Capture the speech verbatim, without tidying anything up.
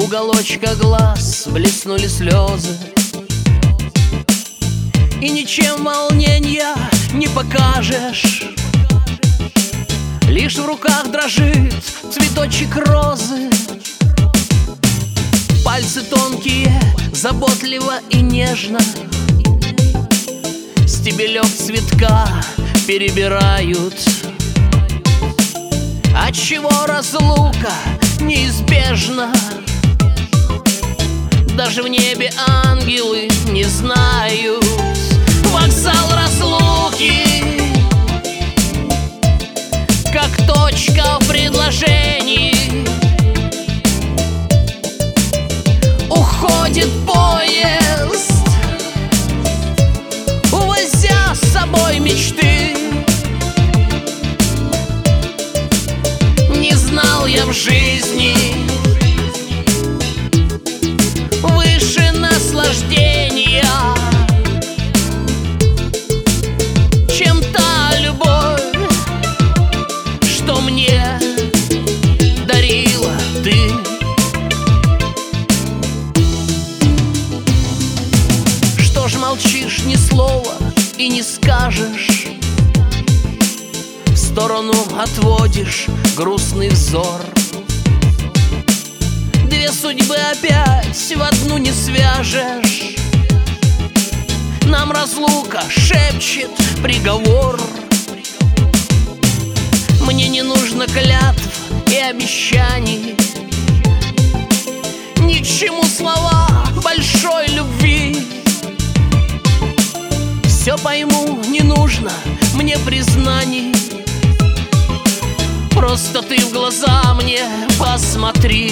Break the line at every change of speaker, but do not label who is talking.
В уголочках глаз блеснули слезы, и ничем волнения не покажешь. Лишь в руках дрожит цветочек розы. Пальцы тонкие, заботливо и нежно стебелек цветка перебирают. Отчего разлука неизбежна? Даже в небе ангелы не знают. Вокзал разлуки, как точка в предложении. Уходит поезд, увозя с собой мечты. Не знал я в жизни выше наслаждения, чем та любовь, что мне дарила ты. Что ж молчишь, ни слова и не скажешь? В сторону отводишь грустный взор. Две судьбы опять в одну не свяжешь. Нам разлука шепчет приговор. Мне не нужно клятв и обещаний, ни к чему слова большой любви. Все пойму, не нужно мне признаний. Просто ты в глаза мне посмотри.